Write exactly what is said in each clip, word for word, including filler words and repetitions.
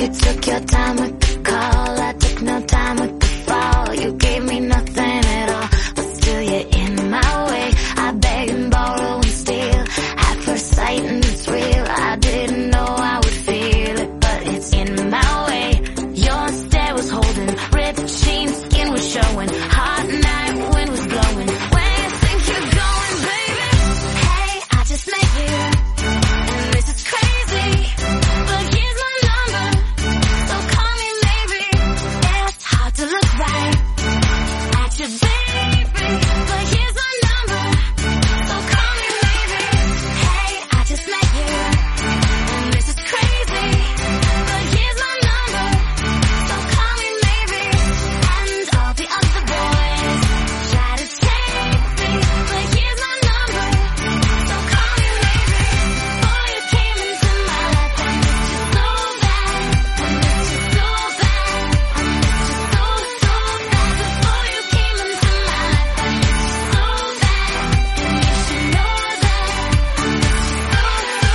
you took your time with the call. I took no time with the fall. You gave me nothing at all, but still you're in my way. I beg and borrow and steal at first sight, and it's real. I didn't know I would feel it, but it's in my way. Your stare was holding, ripped jeans, skin was showing, hot night, wind was blowing. Where you think you're going, baby? Hey, I just met you, and this is crazy, but here's my number, so call me maybe. It's hard to look right at you, baby, but here's my number, so call me maybe. Hey, I just met you, and this is crazy, but here's my number, so call me maybe. And all the other boys try to take me, but here's my number, so call me maybe. Before you came into my life, I missed you so bad, I missed you so bad, I missed you so, so bad. Before you came into my life, I missed you so bad, and you should know that I missed you so,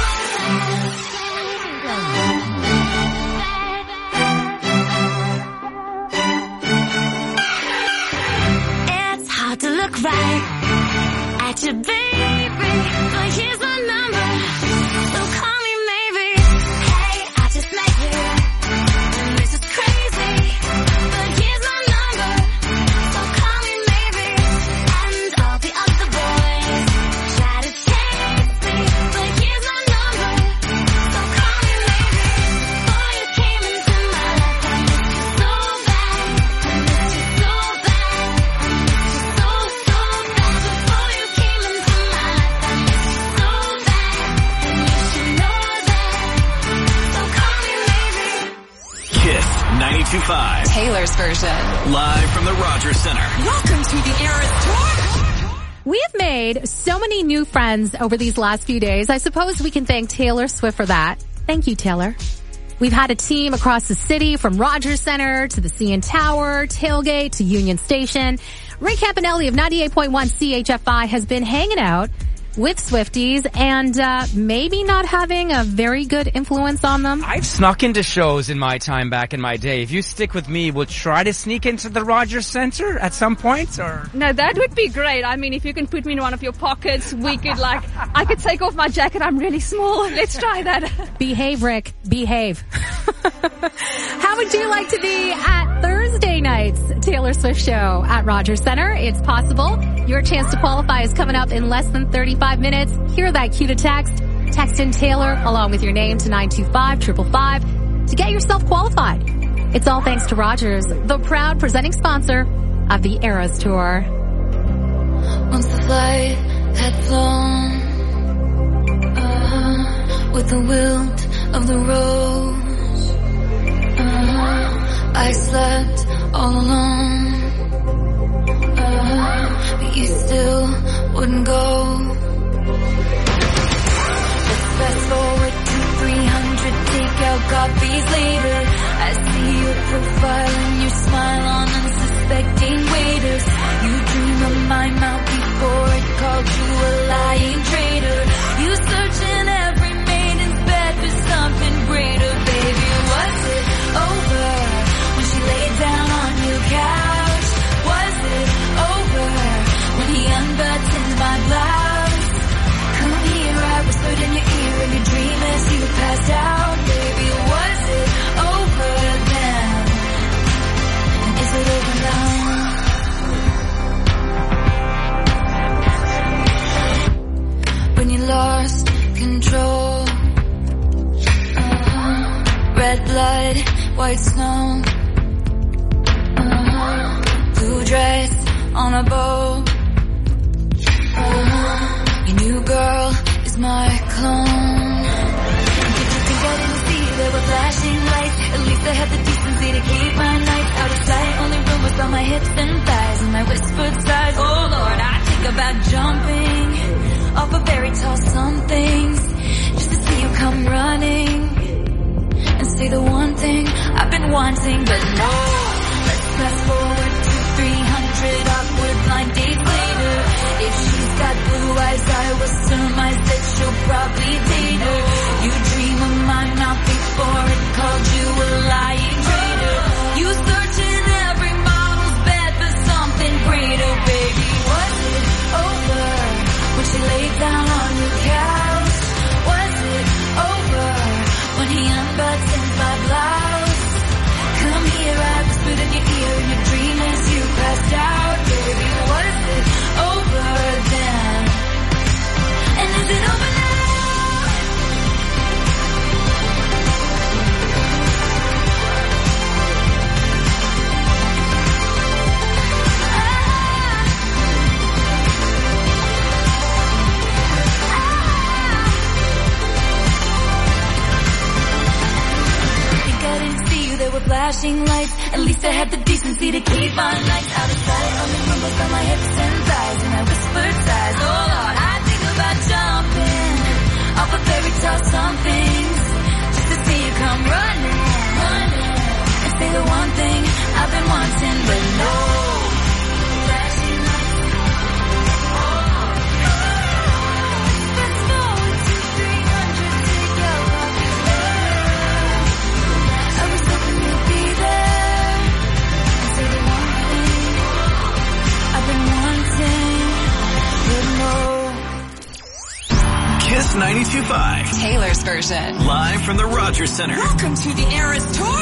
It's hard to look right at you, baby, but here's my number, so call me maybe. Hey, I just met you, and this is crazy, but here's my number, so call me maybe. And all the other boys try to take me, but here's my number, so call me maybe. Before you came into my life, I missed you so bad, I missed you so bad, I missed you so, so bad. Before you came into my life, I missed you so bad, and you should know that, so call me maybe. Kiss ninety-two point five. Taylor's version. Live from the Rogers Center. Welcome to the Eras Tour. We have made so many new friends over these last few days. I suppose we can thank Taylor Swift for that. Thank you, Taylor. We've had a team across the city from Rogers Center to the C N Tower, Tailgate to Union Station. Ray Campanelli of ninety-eight point one C H F I has been hanging out with Swifties and uh, maybe not having a very good influence on them. I've snuck into shows in my time back in my day. If you stick with me, we'll try to sneak into the Rogers Center at some point, or... No, that would be great. I mean, if you can put me in one of your pockets, we could like, I could take off my jacket. I'm really small. Let's try that. Behave, Rick. Behave. How would you like to be at Thursday night's Taylor Swift show at Rogers Center? It's possible. Your chance to qualify is coming up in less than thirty-five minutes. Hear that cue to text. Text in Taylor along with your name to nine two five, five five five to get yourself qualified. It's all thanks to Rogers, the proud presenting sponsor of the Eras Tour. Once the flight had flown, uh, with the wilt of the rose, uh, I slept all alone, uh, but you still wouldn't go. Let's fast forward to three hundred takeout copies later. I see your profile and your smile on unsuspecting waiters. You dream of my mouth before it called you a lying traitor. You search in every maiden's bed for something greater. Baby, was it over when she laid down on your couch? Was it over when he unbuttoned my blouse? Come here, I whispered in your ear in your dream as you passed out. Baby, was it over then? And is it over now? When you lost control, uh-huh. Red blood, white snow, uh-huh. Blue dress on a bow, uh-huh. Your new girl is my clone. Did you think I didn't see there were flashing lights? At least I had the decency to keep my nights out of sight. Only rumors about my hips and thighs and my whispered sighs. Oh Lord, I think about jumping off a very tall somethings just to see you come running and say the one thing I've been wanting. But no, let's fast forward to three hundred awkward blind dates later. If she's got blue eyes, I will surmise that she'll probably date her. You dream of my mouth before it called you a flashing lights. At least I had the decency to keep on lights out of sight. Only rumbles on my hips and thighs, and I whispered sighs. Oh Lord, I think about jumping off a fairy tale somethings just to see you come running, running and say the one thing I've been wanting, but no. Flashing lights. Fast forward to three hundred to your rocket love. I was hoping you'd be there and say the one thing I've been wanting, but no. Kiss ninety-two point five. Taylor's version. Live from the Rogers Center. Welcome to the Eras Tour.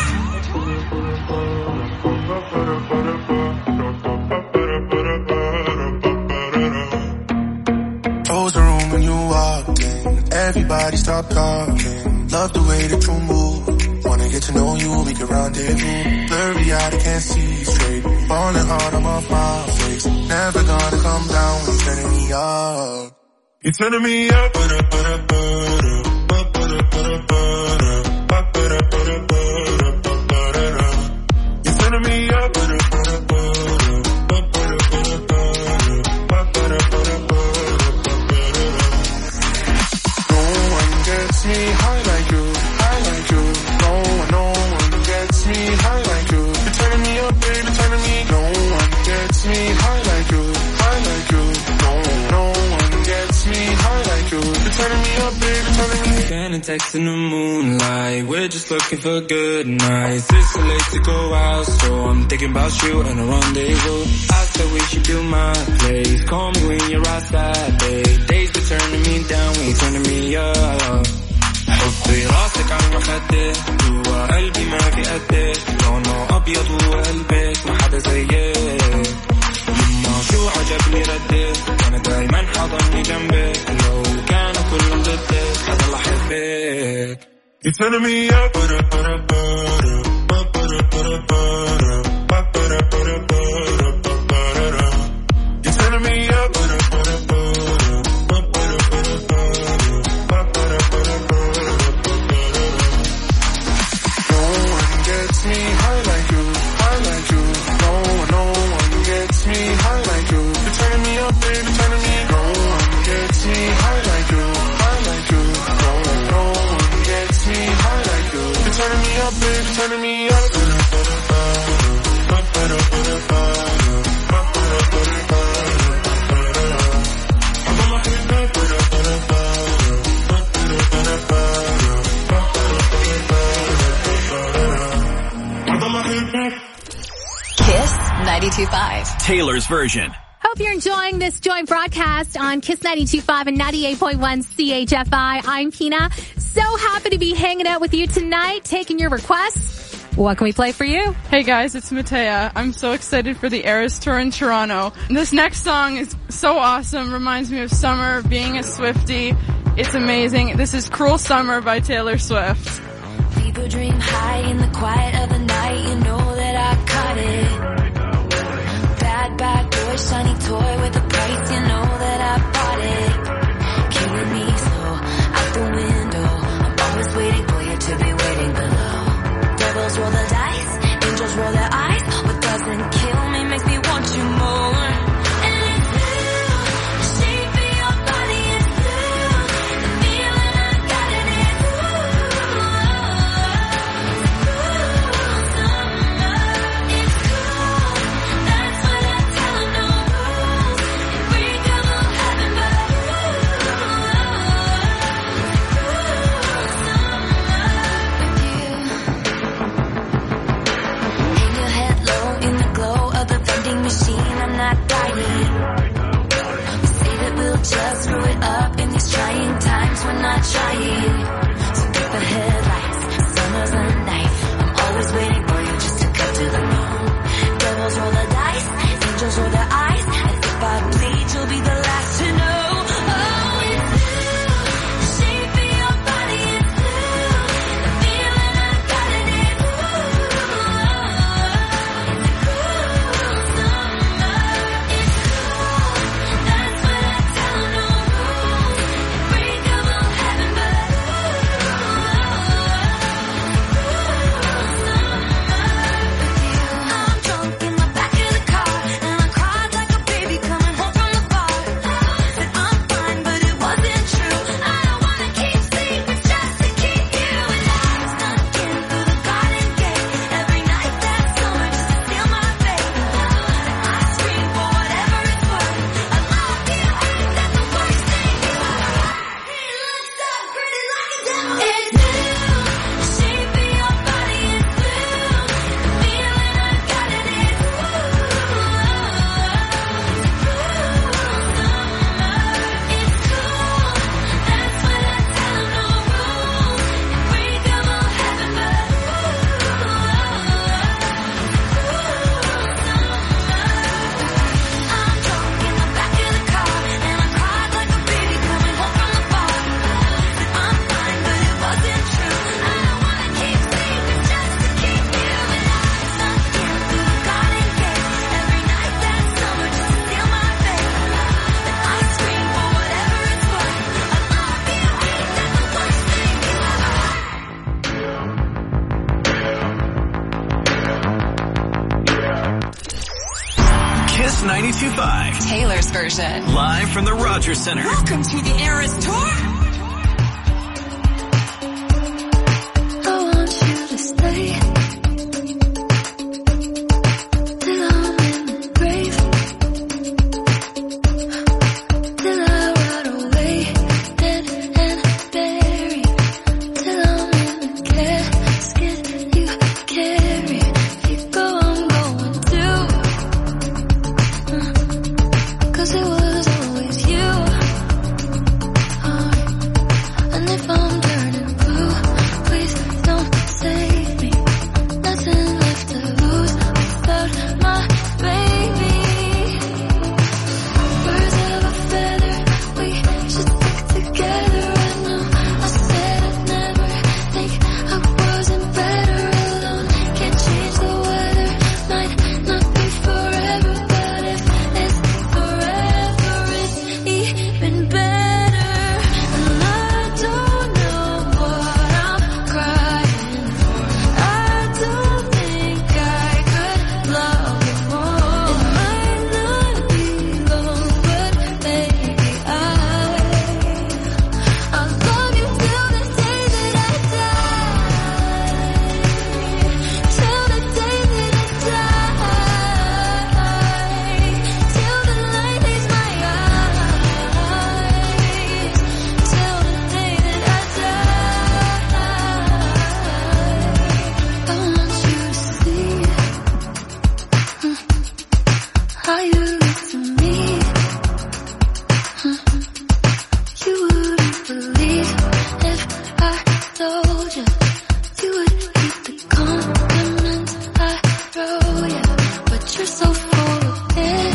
Close the room when you walk in. Everybody stop talking. Love the way that you move. Wanna get to know you, we can rendezvous. Blurry out, I can't see straight. Falling hard, I'm off my face. Never gonna come down when you're turning me up. You're turning me up. You're turning me up. No one gets me high like you, high like you. No one, no one gets me high like you. You're turning me up, baby, turning me. No one gets me high like you, high like you. No, no one gets me high like you. You're turning me up, baby, turning me. Scanning text in the moonlight. We're just looking for good nights. It's too late to go out, so I'm thinking about you and a rendezvous. I said we should do my place. Call me when you're outside, babe. Days be turning me down, when you're turning me up. حطي راسك على المخدة جوا قلبي ما في قدك. لونه أبيض وقلبك ما حدا زيك. يما شو عجبني ردك. أنا دايما حاضني جنبك. لو كانوا كلهم ضدك حضل أحبك. You're turning me up. You're turning me up. No one gets me high like you, high like you. No one, no one gets me high like you. You're turning me up, baby, turning me. No one gets me high like you, high like you. No one, no one gets me high like you. You're turning me up, baby, turning me up. Kiss ninety-two point five. Taylor's version. Hope you're enjoying this joint broadcast on Kiss ninety-two point five and ninety-eight point one C H F I. I'm Pina. So happy to be hanging out with you tonight, taking your requests. What can we play for you? Hey guys, it's Matea. I'm so excited for the Eras Tour in Toronto. This next song is so awesome, reminds me of summer, being a Swiftie. It's amazing. This is Cruel Summer by Taylor Swift. People dream high in the quiet of the night. You know that I caught it. Bad, bad boy, shiny toy with a price. You know that I bought it. Killing me slow, out the window. I'm always waiting for you to be waiting below. Devils roll the dice, angels roll their eyes. What doesn't kill me makes me want you more. And it's blue, the shape of your body is blue. The feeling I got in it, ooh. It's cool, that's what I tell them, no rules. Unbreakable heaven, but machine, I'm not dying. We say that we'll just screw it up in these trying times. We're not trying. So get the headlights. Summer's a night. I'm always waiting for you just to cut to the moon. Devils roll the dice, angels roll their eyes. And if I bleed, you'll be the last to know. Oh, it's blue. The shape of your body is blue. The feeling I got in it, ooh. ninety-two point five. Taylor's version. Live from the Rogers Center. Welcome to the Eras Tour. I want you to stay till I'm in the grave, till I rot away, dead and buried, till I'm in the casket you carry. If you go, I'm going too, 'cause it was always you. Uh, and if I'm turning blue, please don't save me. Nothing left to lose without my baby. Birds of a feather, we should stick together. I know I said I'd never think I wasn't better alone. Can't change the weather, might not be forever, but if it's forever, it's even better. And I don't know what I'm crying for. I don't think I could love you more. It might not be long, but baby, I I'll love you till the day that I die. Till the day that I die. Till the light leaves my eyes. Till the day that I die. I want you to see how you look to me. You wouldn't believe if I told you. You would keep the compliments I throw you, but you're so full of it.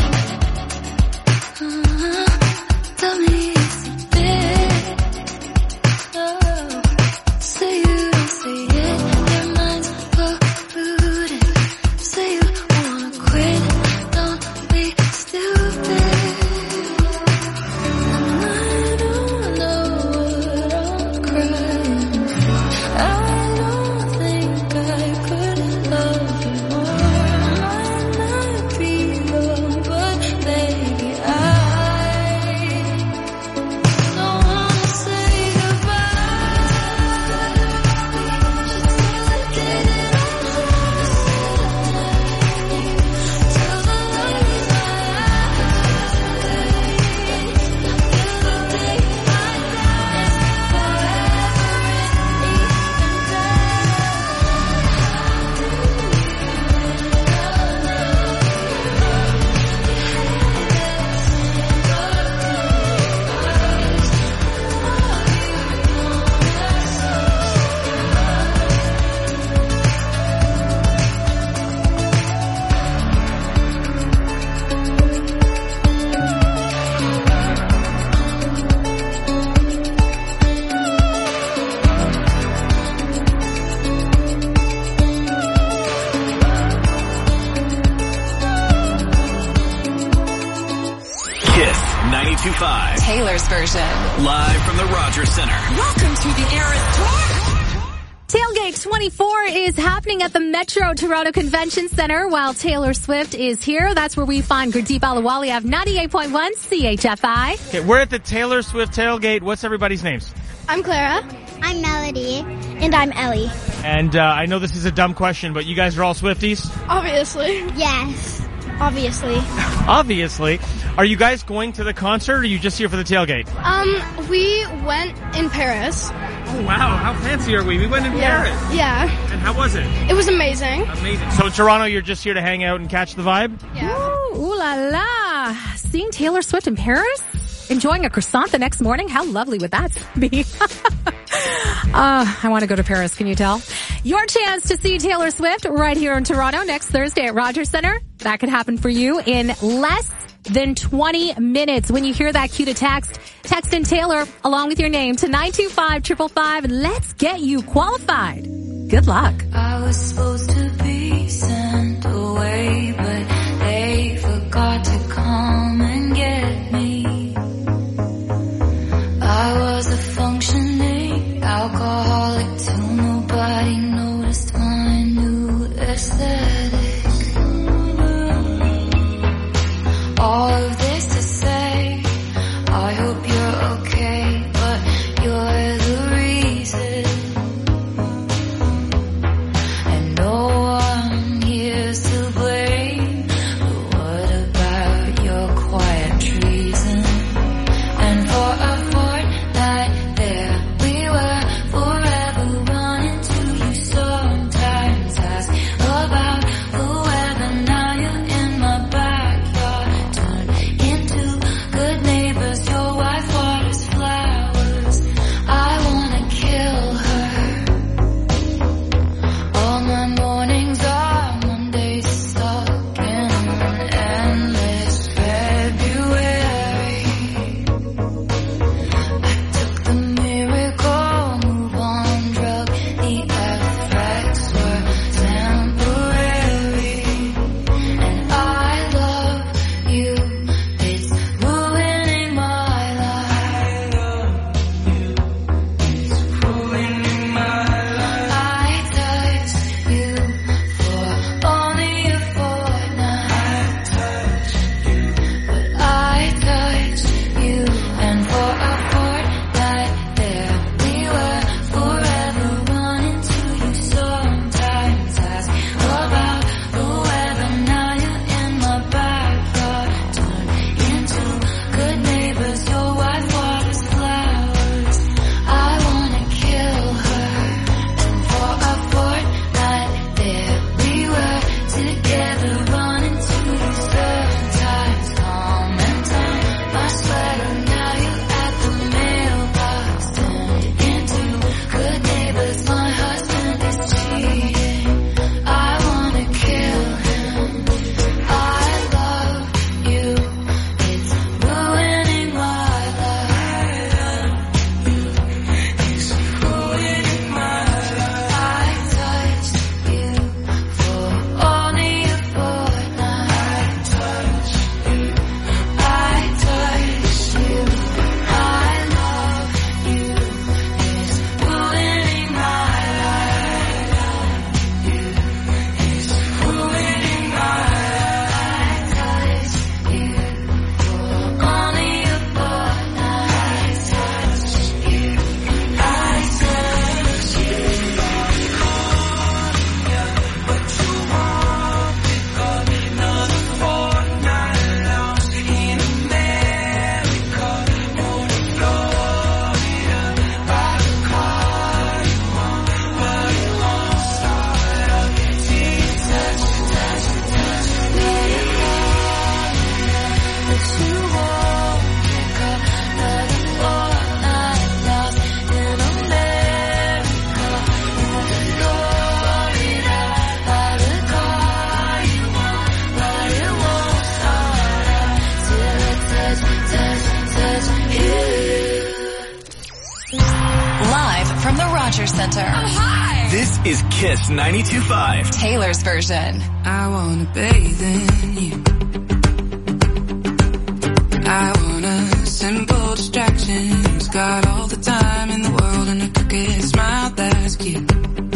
Uh, Tell me it's a bit. Oh, say you don't say it, your mind's polluted. Say you wanna quit, don't be stupid. And I don't know what I'm crying for. I don't think I could love you more. Might not be long, but baby, I don't wanna say goodbye. Just till the day that I die. Till the light leaves my eyes. Till the day I die. Kiss ninety-two point five. Taylor's version. Live from the Rogers Center. Welcome to the Eras Tour. Tailgate twenty-four is happening at the Metro Toronto Convention Center while Taylor Swift is here. That's where we find Gurdeep Ahluwalia of ninety-eight point one C H F I. Okay, we're at the Taylor Swift tailgate. What's everybody's names? I'm Clara. I'm Melody. And I'm Ellie. And uh, I know this is a dumb question, but you guys are all Swifties? Obviously. Yes. Obviously. Obviously. Are you guys going to the concert, or are you just here for the tailgate? Um, we went in Paris. Oh, wow. How fancy are we? We went in Yeah. Paris. Yeah. And how was it? It was amazing. Amazing. So Toronto, you're just here to hang out and catch the vibe? Yeah. Ooh, ooh la la. Seeing Taylor Swift in Paris? Enjoying a croissant the next morning? How lovely would that be? uh, I want to go to Paris, can you tell? Your chance to see Taylor Swift right here in Toronto next Thursday at Rogers Center. That could happen for you in less than twenty minutes. When you hear that cue to text, text in Taylor along with your name to nine two five, five five five, and let's get you qualified. Good luck. I was supposed to be sent away, but they forgot to come and get me. I was a functioning alcoholic till nobody noticed my new aesthetic. is Kiss ninety-two point five. Taylor's version. I wanna bathe in you. I wanna simple distractions. Got all the time in the world and a crooked smile that's cute.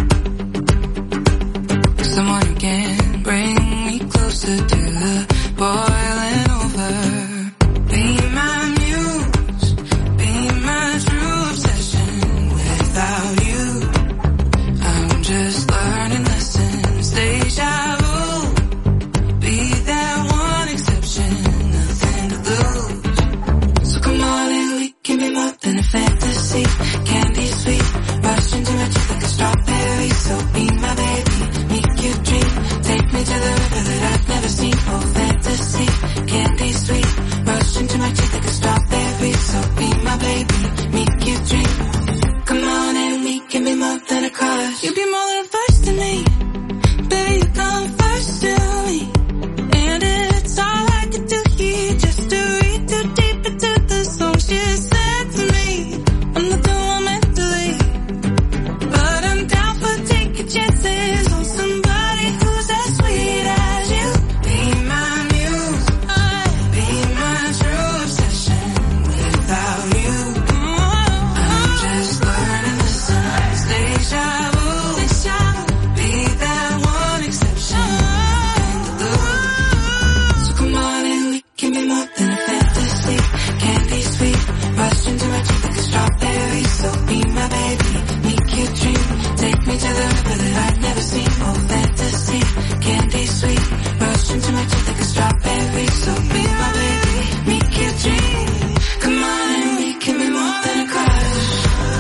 Someone who can bring me closer to the boiling over. Be my muse, be my true obsession. Without you, I'm just learning lessons. Deja vu, be that one exception. Nothing to lose. So come on and we can be more than a fantasy. Candy sweet, rush into my teeth like a strawberry. So be my baby, make you dream. Take me to the river that I've never seen. Oh, fantasy, candy sweet, rush into my teeth like a strawberry. So be my baby, make you dream. Come on and we can be more than a crush. You be more than a first to me. Baby, you come first to me. And it's all I could do here just to read too deep into the song she said to me. I'm not the one meant to leave, but I'm down for taking chances on somebody who's as sweet as you. Be my muse, be my true obsession. Without you, I'm just learning lessons. Deja vu, be that one exception. So come on and we can be more than a fantasy. Candy sweet, rush into my teeth like a strawberry. So be my baby, make you dream. Take me to the river that I've never seen. Oh, fantasy, candy sweet, rush into my teeth like a strawberry. So be my baby, make you dream. Come on and we can be more than a crush.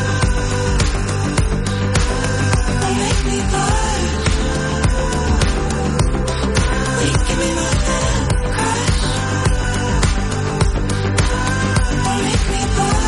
Oh, make me blush. We can be more than a crush. Oh, make me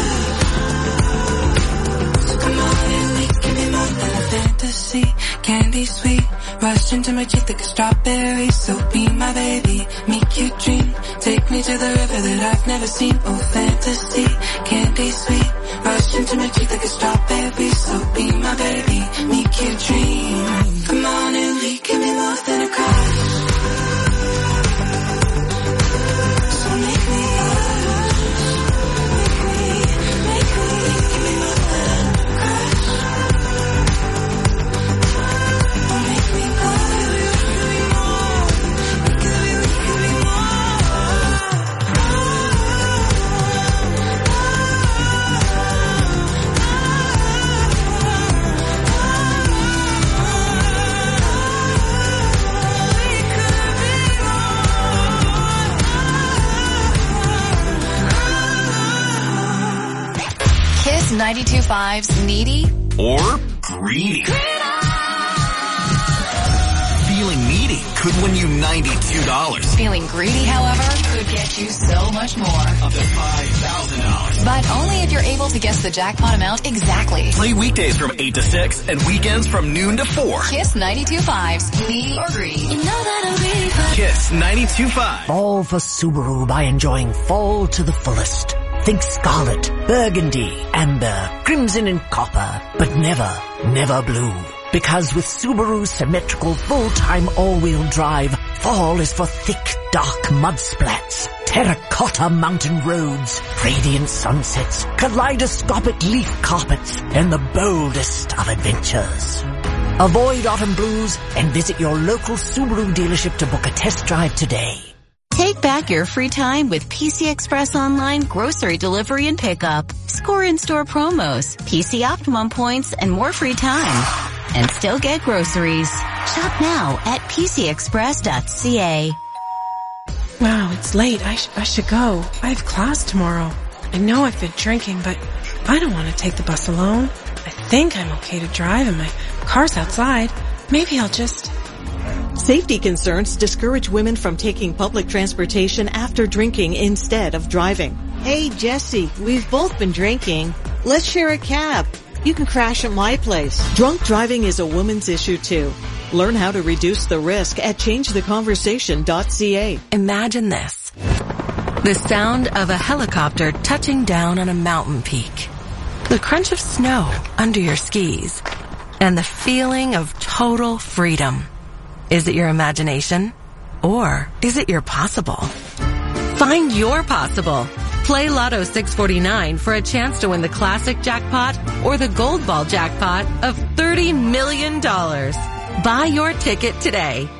blush. So come on and we can be more than a fantasy. Candy sweet, rush into my teeth like a strawberry. So be my baby, make you dream. Take me to the river that I've never seen. Oh, fantasy, candy sweet, rush into my teeth like a strawberry. So be my baby, make you dream. Come on and we can be more than a crush. So make me blush. Make me, make me, we can be more than a crush. Oh, make me blush. We can be, we can be Kiss ninety-two point five's Needy Or greedy. Feeling needy could win you ninety-two dollars. Feeling greedy, however, could get you so much more. Up to five thousand dollars. But only if you're able to guess the jackpot amount exactly. Play weekdays from eight to six and weekends from noon to four. Kiss ninety-two point five's Needy or Greedy. You know that I'm ready for Kiss ninety-two point five. Fall for Subaru by enjoying fall to the fullest. Think scarlet, burgundy, amber, crimson and copper, but never, never blue. Because with Subaru's symmetrical full-time all-wheel drive, fall is for thick, dark mud splats, terracotta mountain roads, radiant sunsets, kaleidoscopic leaf carpets, and the boldest of adventures. Avoid autumn blues and visit your local Subaru dealership to book a test drive today. Take back your free time with P C Express Online grocery delivery and pickup. Score in-store promos, P C Optimum points, and more free time. And still get groceries. Shop now at p c express dot c a. Wow, it's late. I, sh- I should go. I have class tomorrow. I know I've been drinking, but I don't want to take the bus alone. I think I'm okay to drive and my car's outside. Maybe I'll just... Safety concerns discourage women from taking public transportation after drinking instead of driving. Hey, Jesse, we've both been drinking. Let's share a cab. You can crash at my place. Drunk driving is a woman's issue too. Learn how to reduce the risk at change the conversation dot c a. Imagine this. The sound of a helicopter touching down on a mountain peak. The crunch of snow under your skis. and the feeling of total freedom. Is it your imagination? Or is it your possible? Find your possible. Play Lotto six forty-nine for a chance to win the classic jackpot or the gold ball jackpot of thirty million dollars. Buy your ticket today.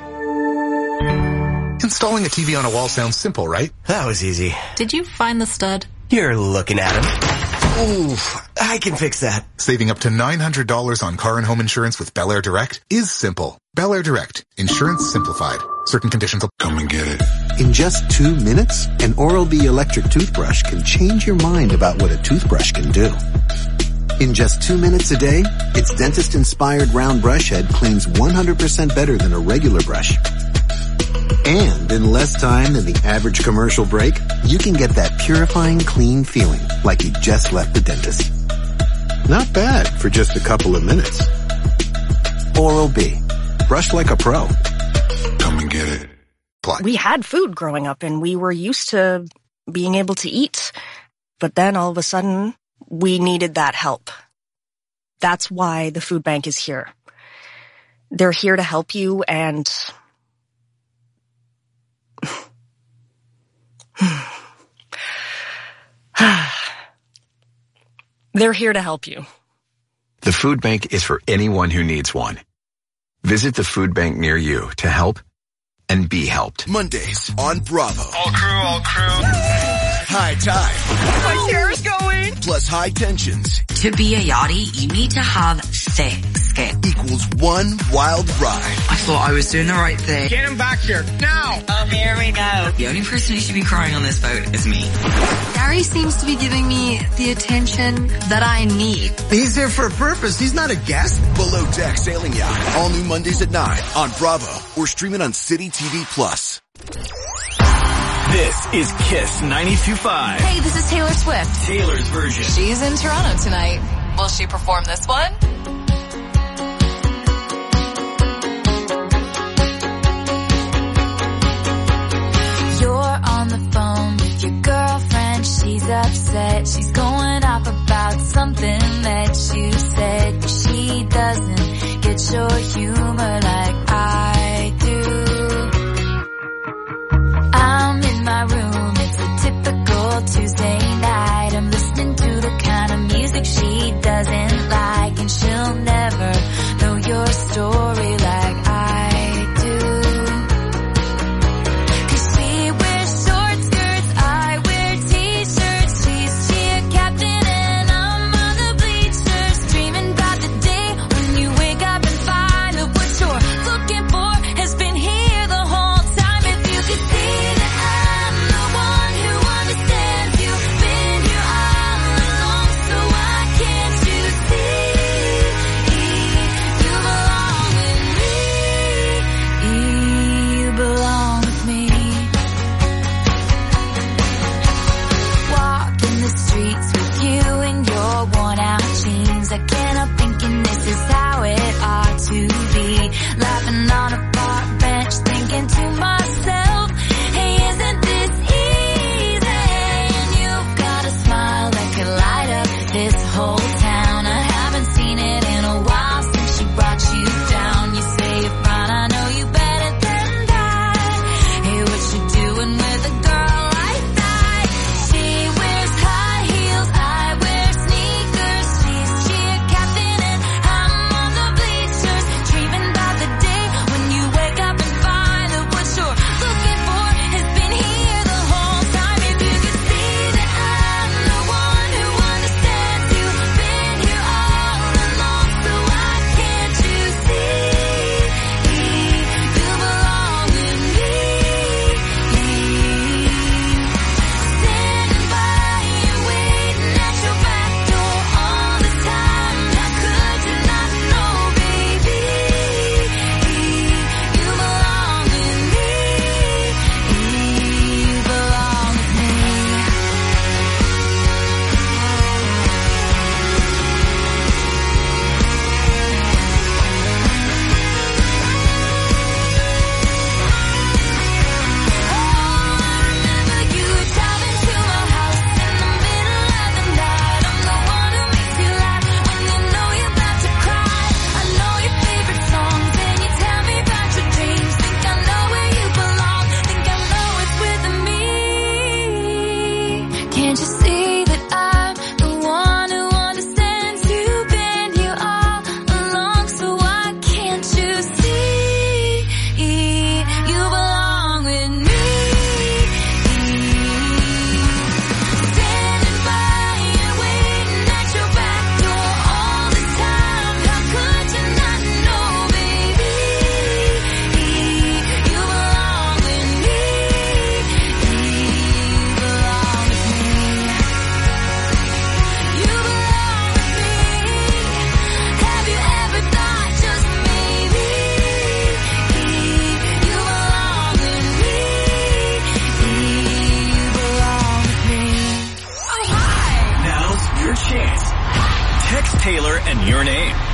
Installing a T V on a wall sounds simple, right? That was easy. Did you find the stud? You're looking at him. Ooh, I can fix that. Saving up to nine hundred dollars on car and home insurance with Bel Air Direct is simple. Bel Air Direct. Insurance simplified. Certain conditions will come and get it. In just two minutes, an Oral-B electric toothbrush can change your mind about what a toothbrush can do. In just two minutes a day, its dentist-inspired round brush head cleans one hundred percent better than a regular brush. And in less time than the average commercial break, you can get that purifying, clean feeling like you just left the dentist. Not bad for just a couple of minutes. Oral-B. Brush like a pro. Come and get it. Plug. We had food growing up and we were used to being able to eat. But then all of a sudden, we needed that help. That's why the food bank is here. They're here to help you and... They're here to help you. The food bank is for anyone who needs one. Visit the food bank near you to help and be helped. Mondays on Bravo. All crew, all crew. High tide. My chair's going. Plus high tensions. To be a yachty, you need to have thick skin. Equals one wild ride. I thought I was doing the right thing. Get him back here, now! Oh, here we go. The only person who should be crying on this boat is me. Gary seems to be giving me the attention that I need. He's here for a purpose. He's not a guest. Below Deck Sailing Yacht. All new Mondays at nine on Bravo or streaming on City T V Plus. This is Kiss ninety-two point five. Hey, this is Taylor Swift. Taylor's version. She's in Toronto tonight. Will she perform this one? You're on the phone with your girlfriend. She's upset. She's going off about something that you said. She doesn't get your humor like I do. I'm in my room, it's a typical Tuesday night. I'm listening to the kind of music she doesn't like, and she'll never know your story like I do. 'Cause she wears short skirts, I wear t-shirts. She's cheer captain and I'm on the bleachers, dreaming about the day when you wake up and find out what you're looking for.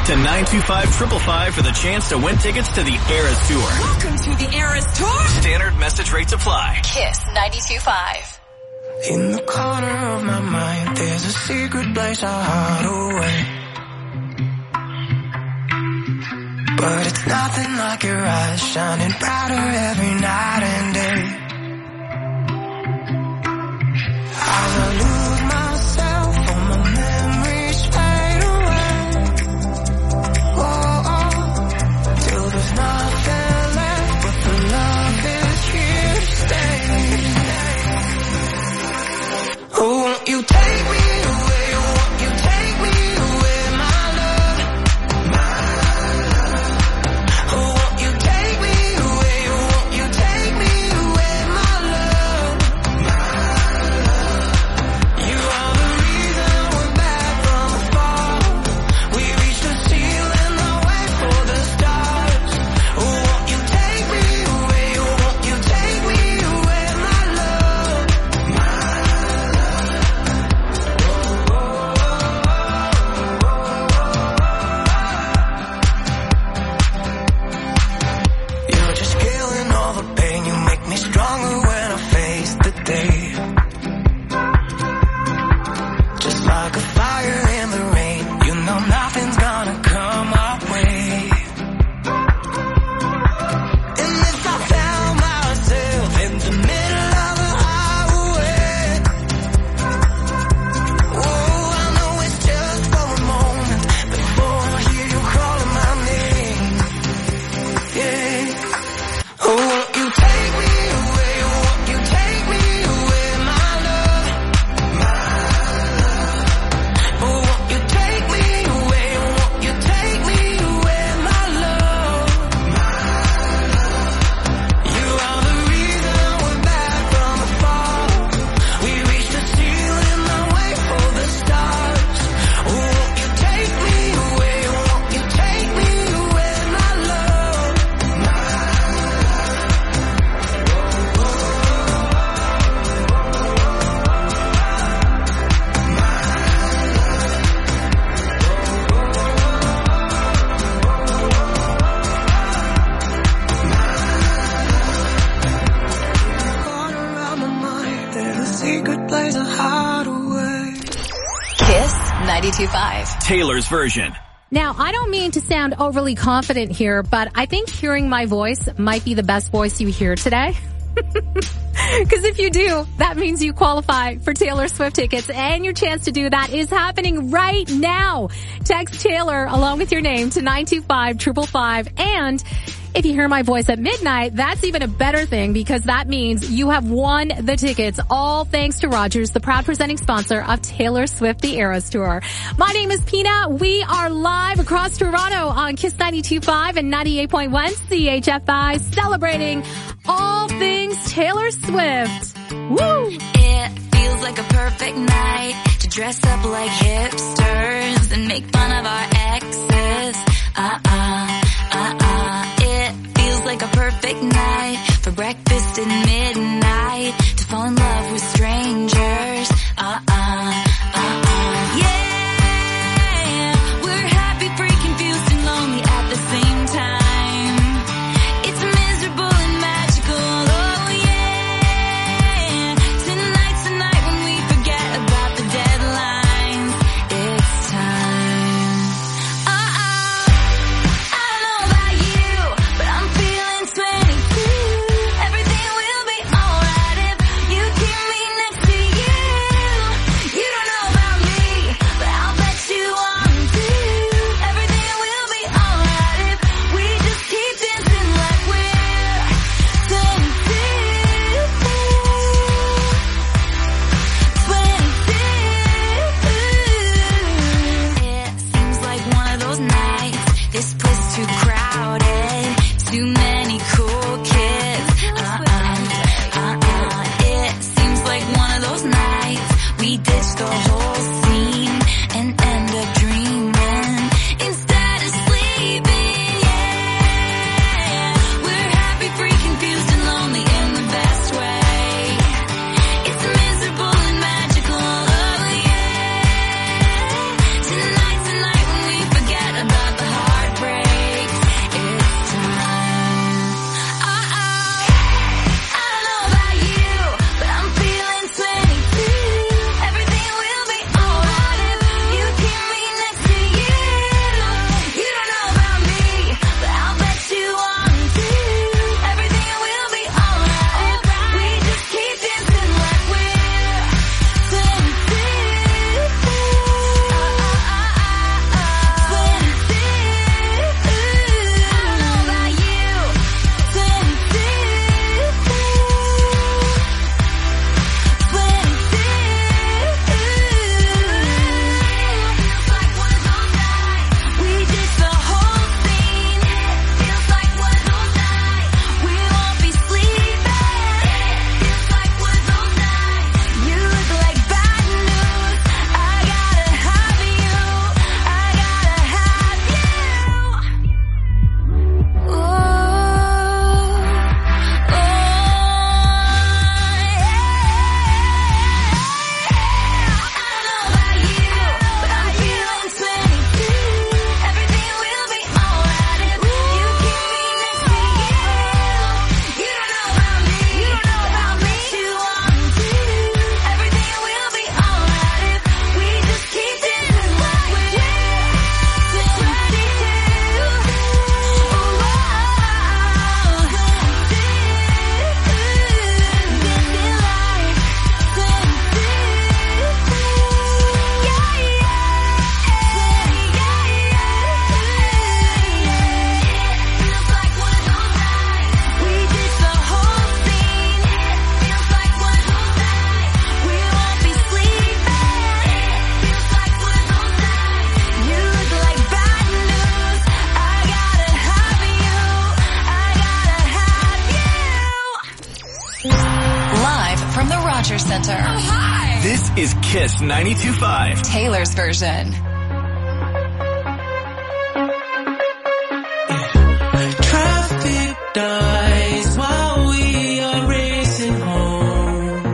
to nine two five, five five five for the chance to win tickets to the Eras Tour. Welcome to the Eras Tour. Standard message rates apply. Kiss ninety-two point five. In the corner of my mind, there's a secret place I hide away. But it's nothing like your eyes shining brighter every night and day. As I lose myself, all my memories fade away. Oh, oh, till there's nothing left, but the love is here to stay. Oh, won't you take me away? Won't you take me away, my love? My love. Oh, won't you take me away? Won't you take me away, my love? My love. You are the reason we're back from afar. We reached the ceiling, the way for the stars. Oh, won't you take me away? Won't you take me away, my love? My You're just killing all the pain. You make me stronger when I face the day. Just like a fire in the rain. You know nothing's gonna come our way. And if I found myself in the middle of the highway, oh, I know it's just for a moment before I hear you calling my name. Yeah. Oh, won't you take me away? Won't you take me away, my love? My love. Oh, won't you take me away? Won't you take me away, my love? My love. You are the reason we're back from afar. We reached the ceiling, the way for the stars. Oh, won't you take me away? Won't you take me away, my love? My corner of my mind, there's a secret place I hide away. Kiss ninety-two point five. Taylor's version. Now, I don't mean to sound overly confident here, but I think hearing my voice might be the best voice you hear today. Because if you do, that means you qualify for Taylor Swift tickets, and your chance to do that is happening right now. Text Taylor along with your name to nine two five, five five five, and if you hear my voice at midnight, that's even a better thing, because that means you have won the tickets, all thanks to Rogers, the proud presenting sponsor of Taylor Swift The Eras Tour. My name is Pina. We are live across Toronto on Kiss ninety-two point five and ninety-eight point one C H F I, celebrating all things Taylor Swift. Woo! It feels like a perfect night to dress up like hipsters and make fun of our exes. Uh-uh, uh-uh. It feels like a perfect night for breakfast at midnight to fall in love with strangers. Uh-uh, uh-uh. Yeah, we're happy, free, confused, and lonely at the same time. It's miserable and magical. Oh yeah. Tonight's the night when we forget about the deadlines. It's time. Uh-uh. I don't know about you, but I'm feeling twenty-two. Everything will be alright if you keep me next to you. You don't know about me, but I'll bet you want to. Everything will be alright if we just keep dancing like we're twenty-two. twenty-two. It seems like one of those nights. This place too crowded, too many cool kids. Uh-uh, uh-uh. It seems like one of those nights we ditch the whole scene and end up dreaming instead of sleeping. Yeah, we're happy, free, confused, and lonely in the best way. It's miserable and magical. Oh yeah. Tonight's the night when we forget about the Rogers Center. Oh, hi! This is Kiss ninety-two point five. Taylor's version. Traffic dies while we are racing home.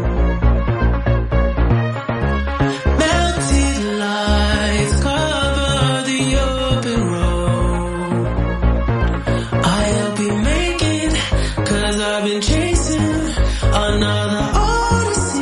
Melted lights cover the open road. I'll be making, cause I've been chasing another odyssey.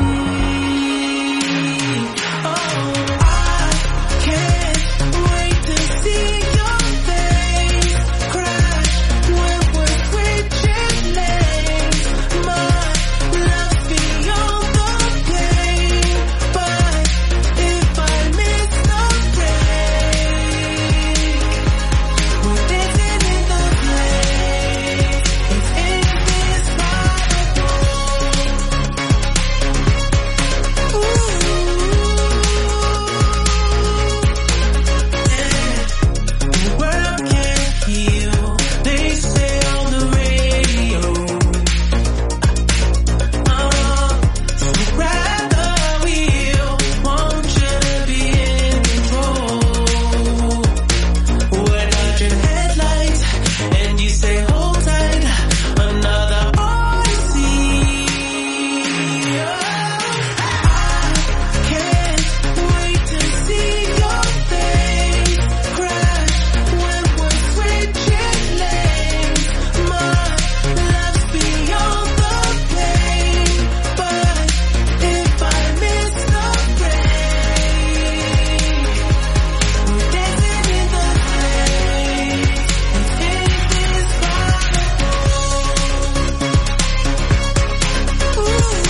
Oh, I can't wait to see your face crash when we're switching lanes. My love's beyond the pain, but if I miss the break, we're dancing in the place. It's indescribable. Ooh, the world can't heal, they say on the radio. Uh, so grab the wheel, won't you be in control? We're dodging headlights, and you say hold tight, another odyssey. I can't wait to see your face crash when we're switching lanes. My love's beyond the pain, but if I miss the break, we're dancing in the place. It's indescribable. Ooh,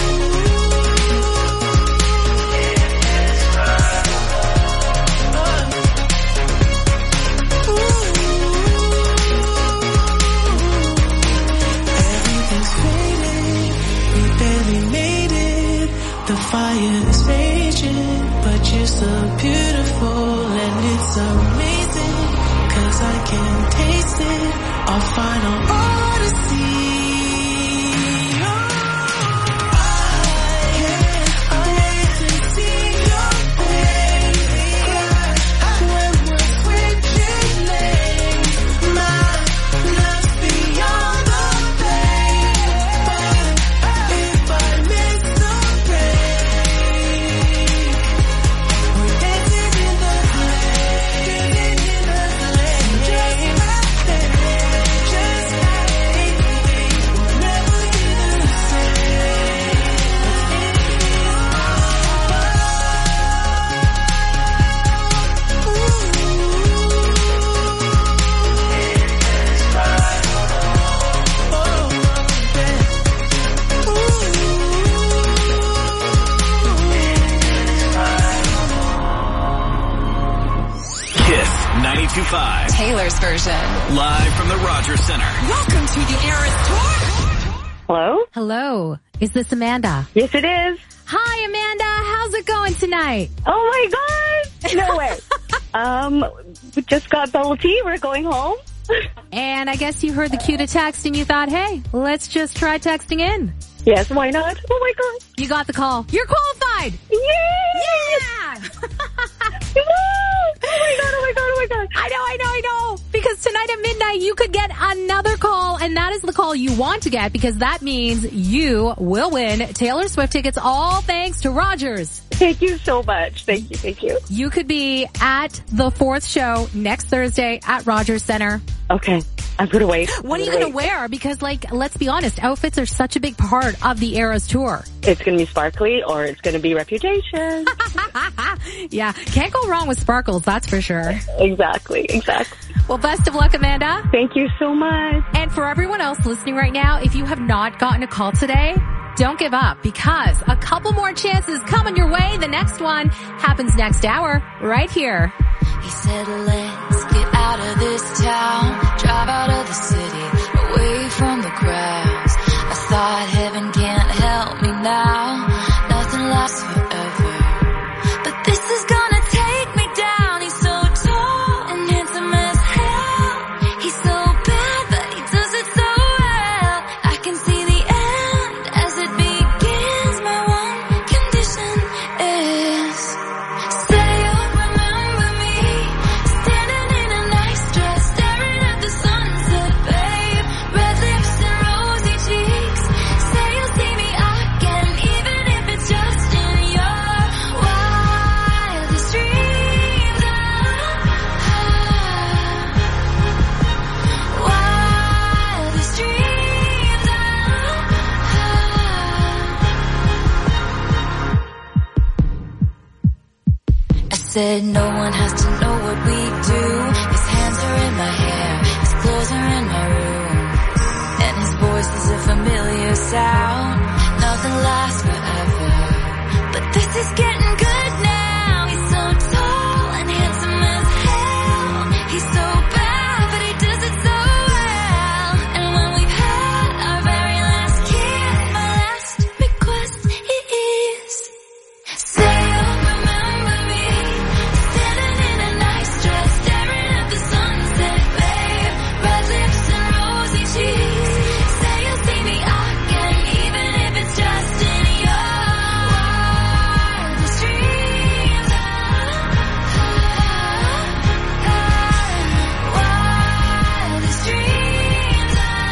everything's fading, we barely made it. The fire is raging, but you're so beautiful and it's amazing. Cause I can taste it, our final odyssey. Oh, I can't wait to see your face crash when we're switching lanes. My love's beyond the pain, but if I miss the break, we're dancing in the place, dancing in the place, just like that, just like anything, we'll never be the Kiss ninety-two point five. Taylor's version. Live from the Rogers Center. Welcome to the Eras Tour. Hello? Hello. Is this Amanda? Yes, it is. Hi, Amanda. How's it going tonight? Oh my God! No way. um, we just got bubble tea. We're going home. And I guess you heard the cue to text and you thought, hey, let's just try texting in. Yes, why not? Oh my God. You got the call. You're qualified. Yay! Yeah! Oh my God, oh my God, oh my God. I know, I know, I know. Because tonight at midnight, you could get another call, and that is the call you want to get because that means you will win Taylor Swift tickets, all thanks to Rogers. Thank you so much. Thank you, thank you. You could be at the fourth show next Thursday at Rogers Center. Okay. I'm gonna wait. What are you gonna wear? Because, like, let's be honest, outfits are such a big part of the Eras Tour. It's gonna be sparkly or it's gonna be Reputation. Yeah, can't go wrong with sparkles, that's for sure. Exactly, exactly. Well, best of luck, Amanda. Thank you so much. And for everyone else listening right now, if you have not gotten a call today, don't give up because a couple more chances coming your way. The next one happens next hour right here. He said, let's get out of this town, drive out of the city, away from the crowds. I thought heaven can't help me now, nothing lasts forever. But this is gonna take me down. He's so tall and handsome as hell. He's so bad, but he does it so well. I can see the end as it begins. My one said no one has to know what we do. His hands are in my hair, his clothes are in my room, and his voice is a familiar sound. Nothing lasts forever, but this is getting good now. He's so tall and handsome as hell. He's so bad, but he does it so well. And when we've had our very last kiss, my last request is, say you'll remember me, standing in a nice dress, staring at the sunset, babe. Red lips and rosy cheeks. Say you'll see me again, even if it's just in your wildest dreams. Wildest dreams.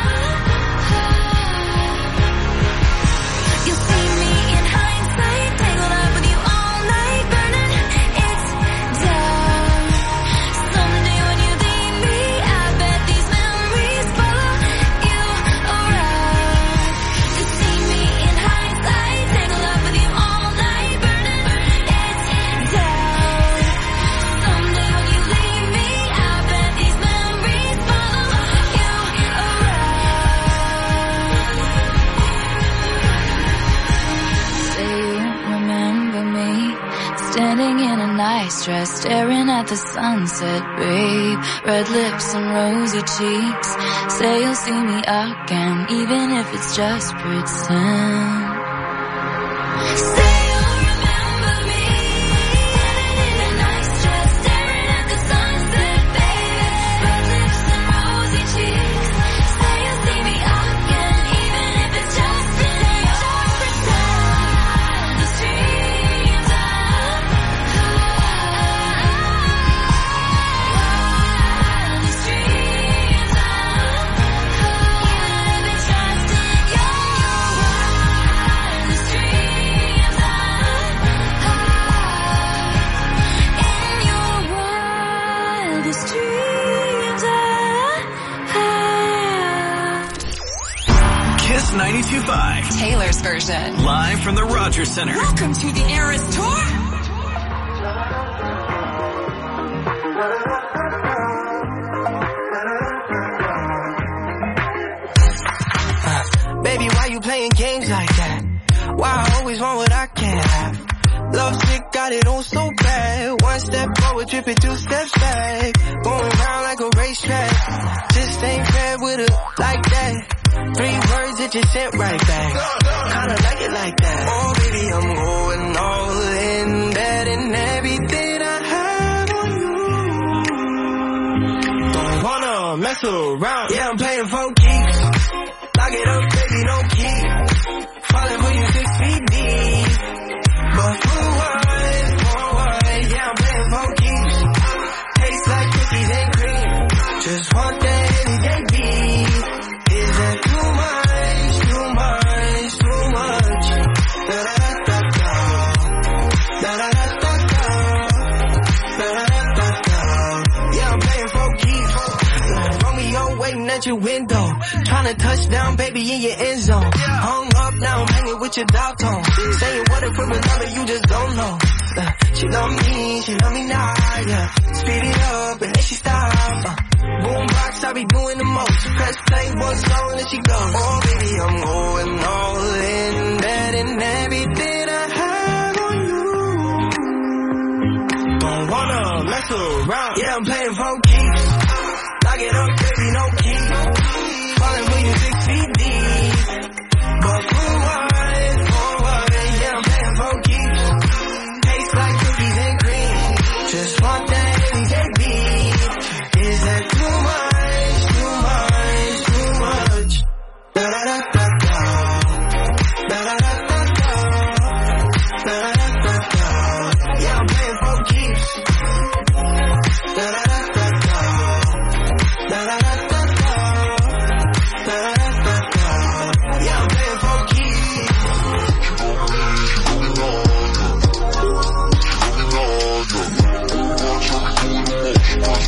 You'll see me in hindsight, tangled up with you all night, burning it down. Someday when you leave me, I bet these memories follow you around. You'll see me in hindsight, tangled up with you all night, burning it down. Someday when you leave me, I bet these memories follow you around. Say you remember me, standing in a nice dress, staring at the sunset, babe. Red lips and rosy cheeks. Say you'll see me again, even if it's just pretend. Say you'll remember me, standing in a nice dress, staring at the sunset, baby. Red lips and rosy cheeks. Say you'll see me again, even if it's just pretend. Just pretend. The streams of the streams of, even if it's just in your world. The streams of, in your world. The streams of. Kiss ninety-two point five. Taylor's version. Live from the Rogers Center. Welcome to the Eras Tour. Baby, why you playing games like that? Why I always want what I can't have? Love sick, got it on so bad. One step forward, tripping two steps back. Going round like a racetrack. Just ain't fair with it like that. Three words that you sent right back. Kinda like it like that. Oh baby, I'm going all in, betting everything I have on you. Don't wanna mess around. Yeah, I'm playing for keeps. Lock it up, baby, no key. Falling for you six feet deep. But for what, for what? Yeah, I'm playing for keeps. Tastes like cookies and cream. Just want that everyday beat. Is that too much, too much, too much? Da da da da da. Da da da da da. Da da da da da. Yeah, I'm playing for keeps. Romeo waiting at your window. Tryna touch down, baby, in your end zone. Hung up, now I'm hanging with your dog tone. Saying what a perfect number, you just don't know. Uh, she love me, she love me now, yeah. Speed it up, and then she stop. Uh, boombox, I be doing the most. Press play, one song, and then she goes. Oh, baby, I'm going all in, betting everything I have on you. Don't wanna mess around. Yeah, I'm playing for keeps. Lock it up, baby, no key. Falling for you six feet deep. But for what, for what? Yeah, I'm playing for keeps. Tastes like cookies and cream. Just want that everyday beat. Is that too much, too much, too much? Da da da da da. Da da da da da. Da da da da da. Yeah, I'm playing for keeps. Da da da da da. Da da da da da. Da da da da da. Yeah, I'm playing for keeps.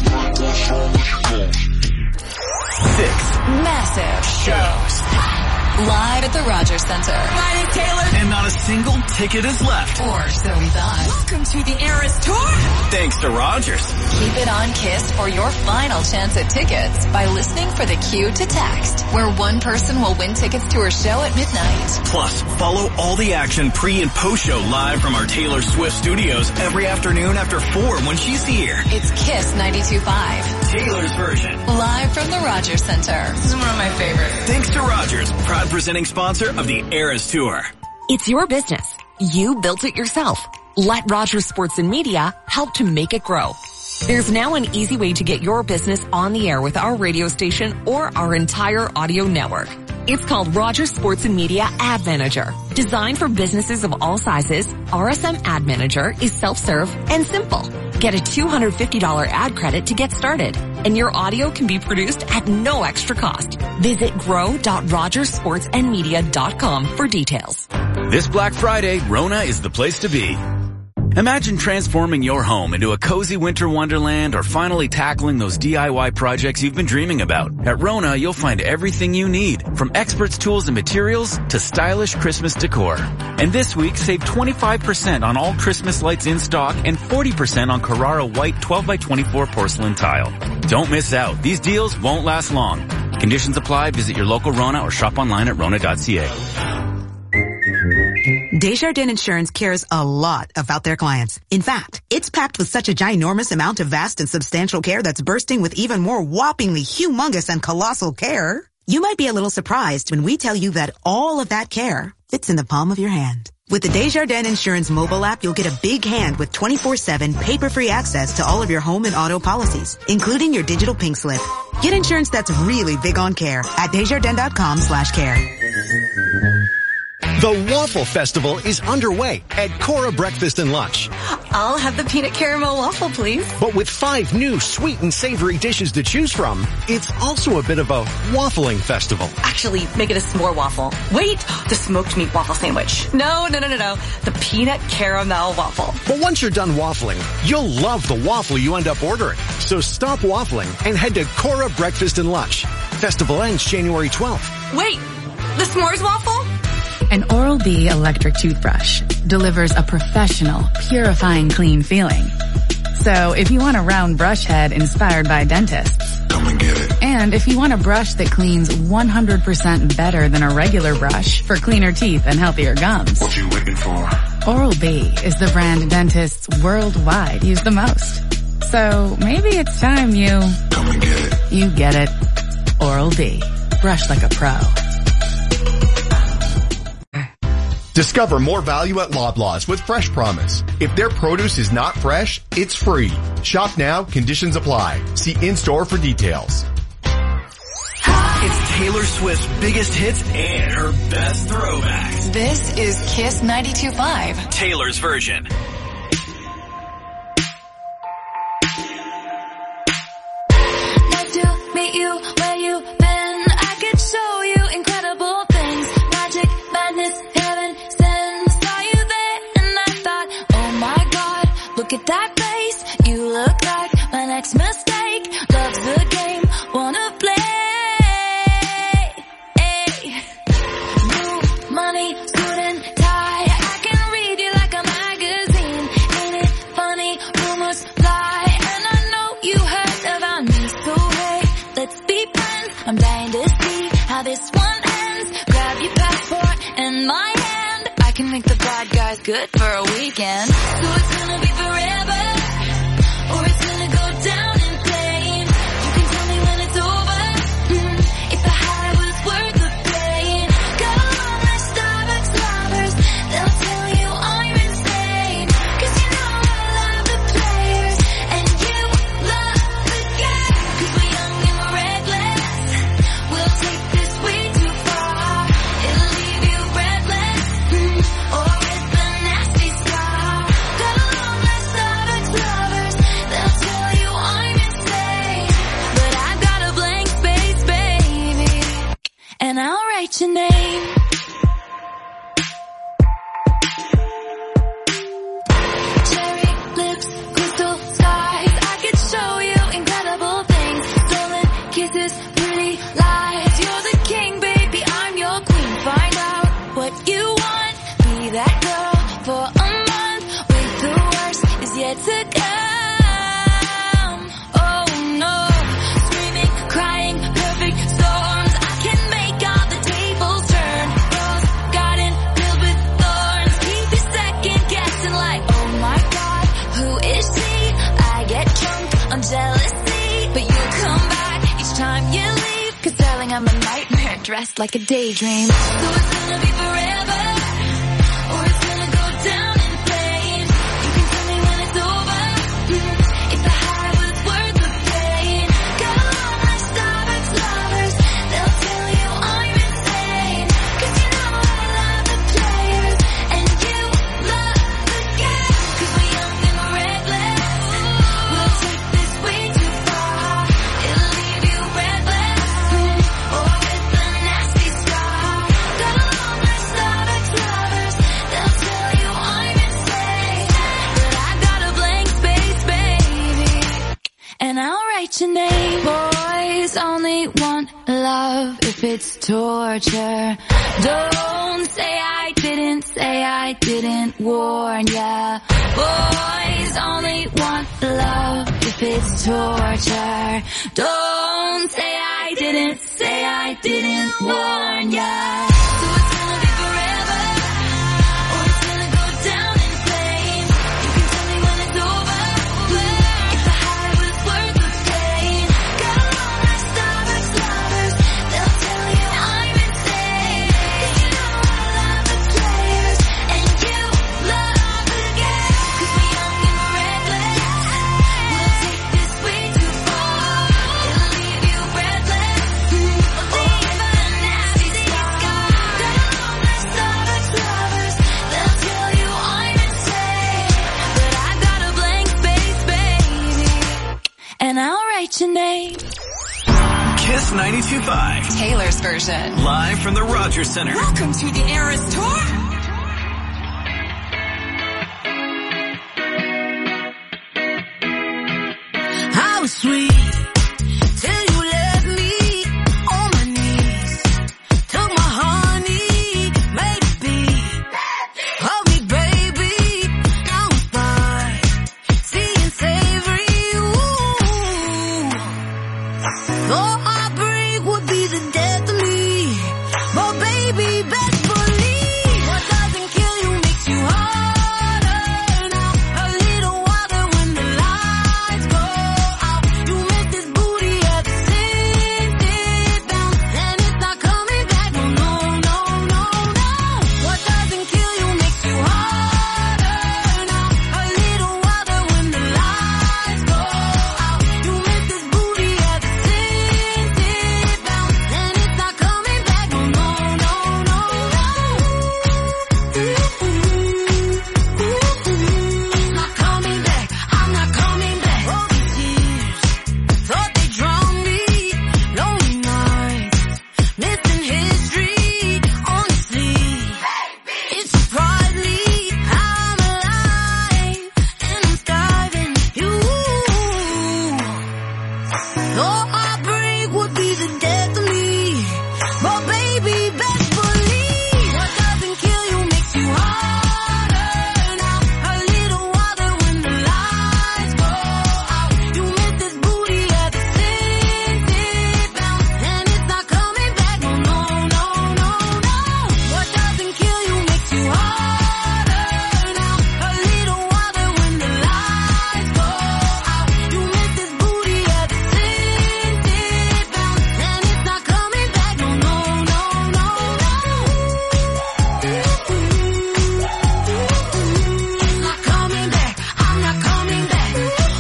Six massive shows. live at the Rogers Center. My name's Taylor. And not a single ticket is left. Or so we thought. Welcome to the Eras Tour. Thanks to Rogers. Keep it on KISS for your final chance at tickets by listening for the cue to text, where one person will win tickets to her show at midnight. Plus, follow all the action pre and post show live from our Taylor Swift studios every afternoon after four when she's here. It's KISS ninety-two point five. Taylor's version. Live from the Rogers Center. This is one of my favorites. Thanks to Rogers, proud presenting sponsor of the Eras Tour. It's your business. You built it yourself. Let Rogers Sports and Media help to make it grow. There's now an easy way to get your business on the air with our radio station or our entire audio network. It's called Rogers Sports and Media Ad Manager. Designed for businesses of all sizes, R S M Ad Manager is self-serve and simple. Get a two hundred fifty dollars ad credit to get started, and your audio can be produced at no extra cost. Visit grow dot rogers sports and media dot com for details. This Black Friday, Rona is the place to be. Imagine transforming your home into a cozy winter wonderland or finally tackling those D I Y projects you've been dreaming about. At Rona, you'll find everything you need, from experts' tools and materials to stylish Christmas decor. And this week, save twenty-five percent on all Christmas lights in stock and forty percent on Carrara white twelve by twenty-four porcelain tile. Don't miss out. These deals won't last long. Conditions apply. Visit your local Rona or shop online at rona dot c a. Desjardins Insurance cares a lot about their clients. In fact, it's packed with such a ginormous amount of vast and substantial care that's bursting with even more whoppingly humongous and colossal care. You might be a little surprised when we tell you that all of that care fits in the palm of your hand. With the Desjardins Insurance mobile app, you'll get a big hand with twenty-four seven paper-free access to all of your home and auto policies, including your digital pink slip. Get insurance that's really big on care at desjardins dot com slash care. The Waffle Festival is underway at Cora Breakfast and Lunch. I'll have the peanut caramel waffle, please. But with five new sweet and savory dishes to choose from, it's also a bit of a waffling festival. Actually, make it a s'more waffle. Wait, the smoked meat waffle sandwich. No, no, no, no, no. The peanut caramel waffle. But once you're done waffling, you'll love the waffle you end up ordering. So stop waffling and head to Cora Breakfast and Lunch. Festival ends January twelfth. Wait, the s'mores waffle? An Oral-B electric toothbrush delivers a professional, purifying clean feeling. So if you want a round brush head inspired by dentists, come and get it. And if you want a brush that cleans one hundred percent better than a regular brush for cleaner teeth and healthier gums, what you waiting for? Oral-B is the brand dentists worldwide use the most. So maybe it's time you... come and get it. You get it. Oral-B. Brush like a pro. Discover more value at Loblaws with Fresh Promise. If their produce is not fresh, it's free. Shop now, conditions apply. See in-store for details. It's Taylor Swift's biggest hits and her best throwbacks. This is KISS ninety-two point five. Taylor's version. Nice to meet you where you've been. I could show you incredible things. Magic, madness, look at that face, you look like my next mistake. Loves the game, wanna play. Hey. New money, suit and tie. I can read you like a magazine. Ain't it funny, rumors fly. And I know you heard about me. So hey, let's be friends. I'm dying to see how this one ends. Grab your passport and my hand. I can make the bad guys good for a weekend. So it's gonna be forever, or it's gonna go down in flames. You can tell me when it's over, mm, if the high was worth the pain. Got a long list of ex-lovers, they'll tell you I'm insane. Cause you know I love the players, and you love the game. Cause we're young and we're reckless, we'll take this way too far. It'll leave you breathless, mm, or with a nasty scar. Got a long list of ex-lovers, they'll tell you I'm insane. But I've got a blank space, baby, and I'll write your name. Cherry lips, crystal skies, I could show you incredible things. Stolen kisses, pretty lies. You're the king, baby, I'm your queen. nightmare dressed like a daydream. So it's gonna be forever, or it's gonna go down in flames. You can tell me when it's over, if the high was worth the pain. Got all my Starbucks lovers, they'll tell you I'm insane. Cause you know I love the players, and you love the game. Cause we're young and we're reckless, we'll take this way too far. It'll leave you breathless, or with a nasty scar. Got all my Starbucks lovers, they'll tell you I'm insane. But I got a blank space, baby, and I'll write your name. Boys only want love if it's torture. Don't say I didn't, say I didn't warn ya. Boys only want love if it's torture. Don't say I didn't, say I didn't warn ya. So it's gonna be forever, or it's gonna go down in flames. You can tell me when it's over, if the high was worth the pain. Got all my Starbucks lovers, they'll tell you I'm insane. Cause you know I love the players, and you love the game. Cause we're young and we're reckless, we'll take this way too far. It'll leave you breathless, or with a nasty scar. Got all my Starbucks lovers, they'll tell you I'm insane. But I got a blank space, baby, and I'll write your name. Kiss ninety-two point five. Taylor's version. Live from the Rogers Center. Welcome to the Eras Tour. How sweet till you left me on my knees. Took my honey, made it be. Hold me, baby, now I'm fine. Seeing savory, ooh. Thought heartbreak would be the death of me, but baby, best believe what doesn't kill you makes you harder. Now a little water when the lights go out. You miss this booty at the sit down, and it's not coming back. No, no, no, no, no. What doesn't kill you makes you harder. Now a little water when the lights go out. You miss this booty at the sit down, and it's not coming back. No, no, no, no, no. Not coming back. I'm not coming back. All these years thought they drowned me. Lonely nights, missing history. Honestly, it surprised me how I'm alive and I'm starving you. Thought heartbreak would be the death of me, but baby, best believe what doesn't kill you makes you harder. Now a little water when the lights go out. You miss this booty at the sit down, and it's not coming back. No, no, no, no, no. What doesn't kill you makes you harder. Now a little water when the lights go out. You miss this booty at the sit down, and it's not coming back. No, no, no, no, no. Not coming back. I'm not coming back.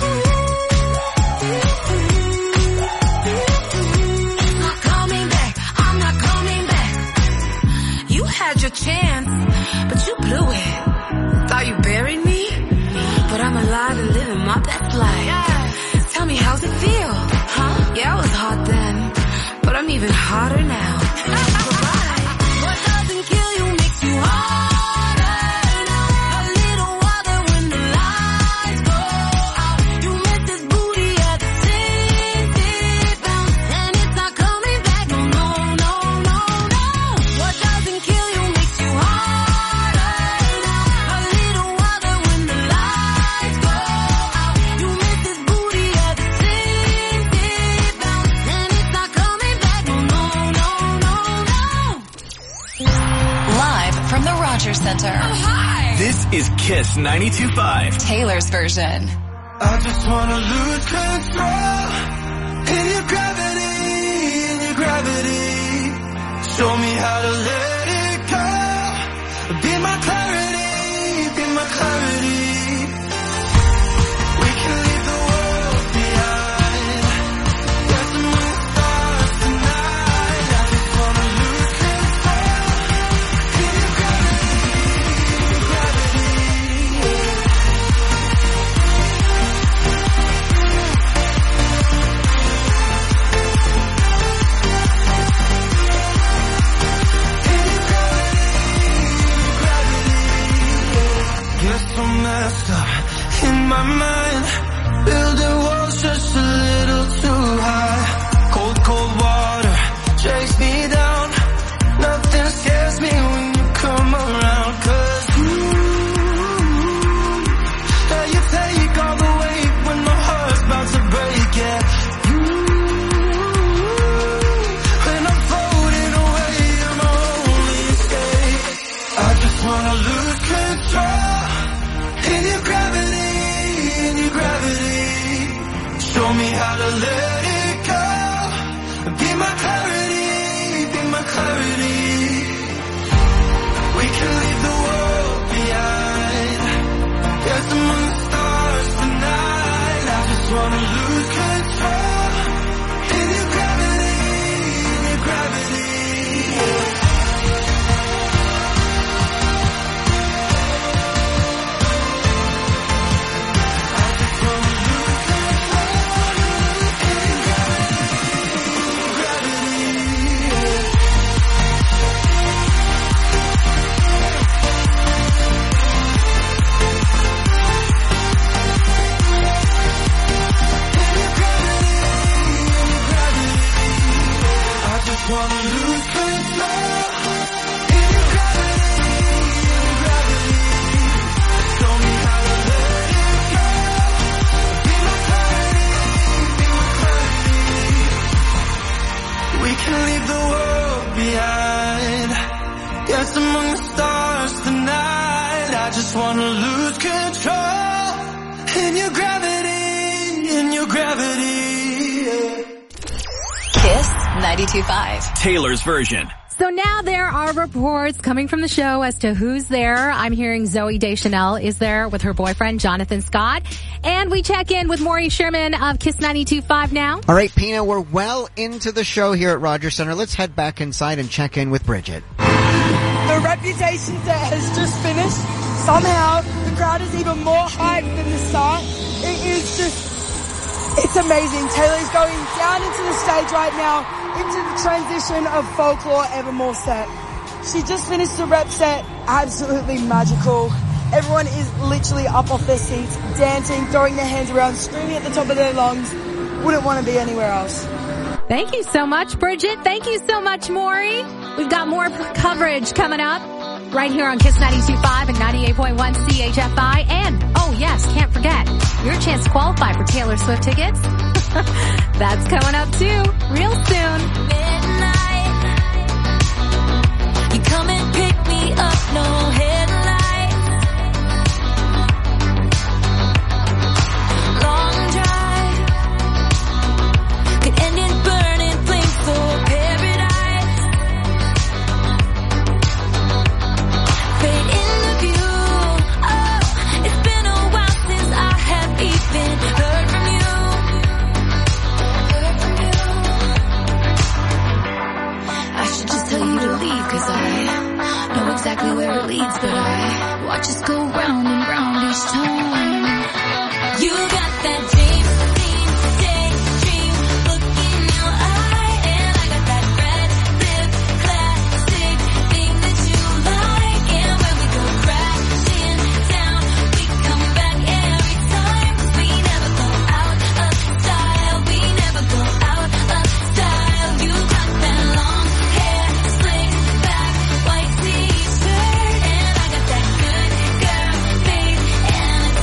Not coming back. I'm not coming back. You had your chance, but you blew it. Thought you buried me, but I'm alive and living my best life. Tell me, how's it feel? Huh? Yeah, I was hot then, but I'm even hotter now. Goodbye. What doesn't kill you makes you harder. Now a little water when the lights go out. You miss this booty at the sit down, and it's not coming back. No, no, no, no, no. What doesn't kill you makes you harder. Now a little water when the lights go out. You miss this booty at the sit down, and it's not coming back. No, no, no, no, no. Live from the Rogers Center. This is Kiss ninety-two point five. Taylor's version. I just wanna lose control in your gravity, in your gravity. Show me how to let it go. Be my clarity, be my clarity. We can leave the world behind. Dance among the stars tonight. I just wanna lose control. In your gravity, gravity. Guess I'm messed up in my mind. Building walls just a little too high. Cold, cold water chase me down. Nothing scares me when you come around. Cause you, yeah, you take all the weight when my heart's about to break. Yeah, you, when I'm floating away, you're my only escape. I just wanna lose control. In your gravity, in your gravity. Show me how to let it go. Be my clarity, be my clarity. We can leave the world behind. Dance among the stars tonight. I just wanna lose control. In your gravity, in your gravity. Wanna lose control. In your gravity, in your gravity. Show me how to let it go. Be my clarity, be my clarity. We can leave the world behind. Dance among the stars tonight. I just wanna lose control. In your gravity, in your gravity. Kiss ninety-two point five. Taylor's version. So now there are reports coming from the show as to who's there. I'm hearing Zooey Deschanel is there with her boyfriend, Jonathan Scott. And we check in with Maury Sherman of Kiss ninety-two point five now. All right, Pina, we're well into the show here at Rogers Center. Let's head back inside and check in with Bridget. The Reputation set has just finished. Somehow, the crowd is even more hyped than the start. It is just... It's amazing. Taylor's going down into the stage right now, into the transition of Folklore Evermore set. She just finished the rep set, absolutely magical. Everyone is literally up off their seats, dancing, throwing their hands around, screaming at the top of their lungs. Wouldn't want to be anywhere else. Thank you so much, Bridget. Thank you so much, Maury. We've got more coverage coming up right here on Kiss ninety-two point five and ninety-eight point one C H F I. And, oh yes, can't forget, your chance to qualify for Taylor Swift tickets. That's coming up too, real soon. Midnight, you come and pick me up, no headlights. Long drive could end in burning flames for paradise. Fade in the view. Oh, it's been a while since I have even heard from you. I should just tell you to leave, cause I know exactly where it leads, but I watch us go round and round each time. You got that James Dean daydream look in your eye, and I got that red lip classic thing that you like. And when we go crashing down, we come back every time. 'Cause we never go out of style, we never go out of style. You got that long hair, slicked back, white t-shirt, and I got that good girl face and a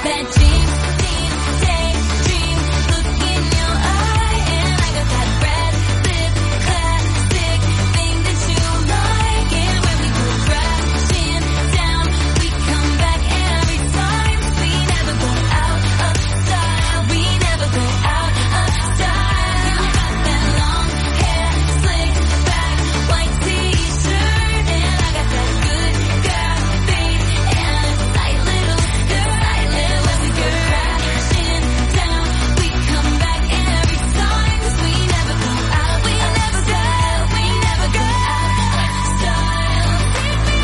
that dream, dream, daydream look in your eye, and I got that red lip classic thing that you like. And when we go crashing down, we come back every time. We never go out of style. We never go out of style. You got that long hair, slick back, white t-shirt, and I got that good girl face and a tight little skirt. And when we go crashing down, we come back every time. 'Cause we never go out, we never go, we never go out of style. Take me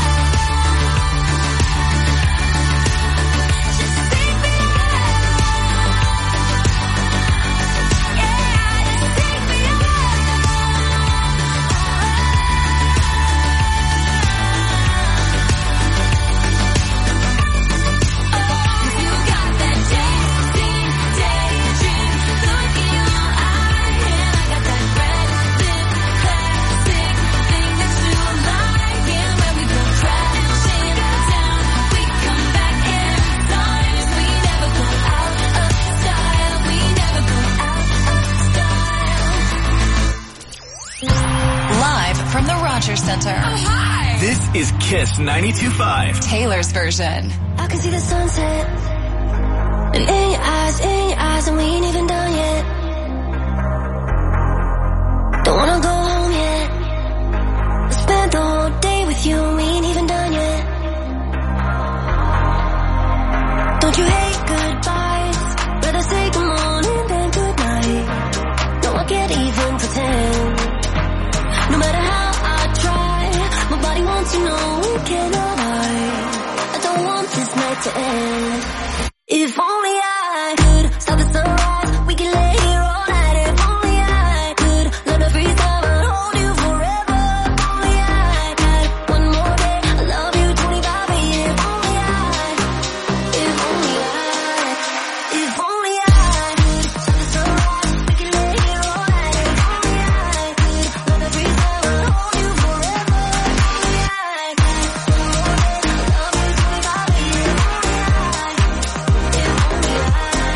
Live from the Rogers Center. This is Kiss ninety-two point five. Taylor's version. I can see the sunset, and in your eyes, in your eyes, and we ain't even done yet. Don't wanna go home yet. I spent the whole day with you, and we ain't even done yet. Don't you hate goodbyes? Rather say good morning than good night. No, I can't even pretend. No matter how I try, my body wants to know we cannot hide. I don't want this night to end. If only I could stop the sunrise, we can lay here all night. If only I could learn to freeze time and hold you forever. If only I had one more day, I love you twenty-five a year. If only I, if only I, if only I could stop the sunrise, we can lay here all night. If only I could learn to freeze time and hold you forever. If only I had one more day, I love you twenty-five a year. If only I, if only I.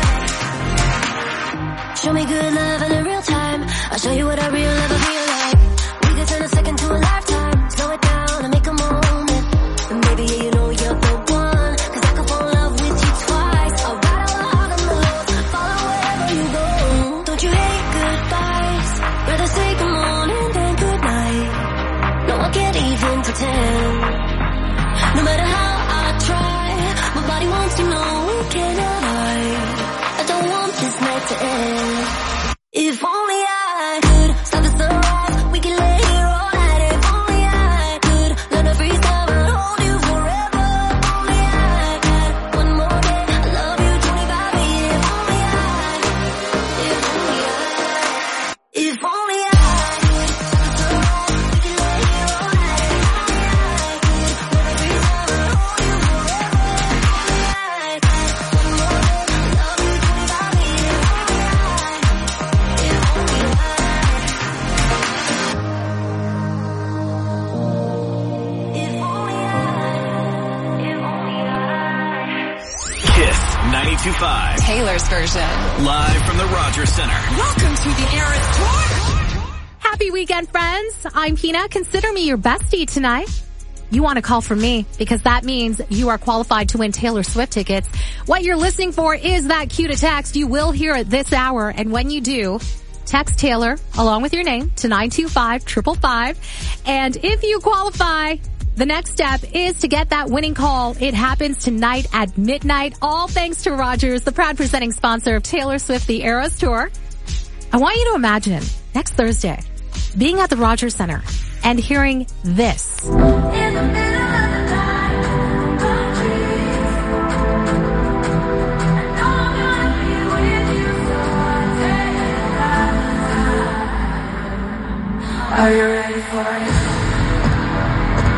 Show me good love in a real time. I'll show you what a real lover feel like. We could turn a second to a lifetime. Slow it down and make a moment. And maybe you know you're the one. 'Cause I could fall in love with you twice. I'll ride all the hard on the road, follow wherever you go. Don't you hate goodbyes? Rather say good morning than good night. No, I can't even pretend. No matter how I try, my body wants to know we cannot hide. I don't want this night to end. If only I could stop the sunrise, we can lay here all night. If only I could learn to freeze time and hold you forever. If only I had one more day, I love you twenty-five a year. If only I, if only I, if only I could stop the sunrise, we can lay here all night. If only I could learn to freeze time and hold you forever. If only I had one more day, I love you twenty-five a year. If only I, if only I. Kiss ninety-two point five. Taylor's version. Live from the Rogers Center. Welcome to the Eras Tour. Happy weekend, friends. I'm Pina. Consider me your bestie tonight. You want to call from me because that means you are qualified to win Taylor Swift tickets. What you're listening for is that cue to text. You will hear it this hour. And when you do, text Taylor along with your name to nine two five, five five five. And if you qualify, the next step is to get that winning call. It happens tonight at midnight. All thanks to Rogers, the proud presenting sponsor of Taylor Swift The Eras Tour. I want you to imagine next Thursday being at the Rogers Center and hearing this. Are you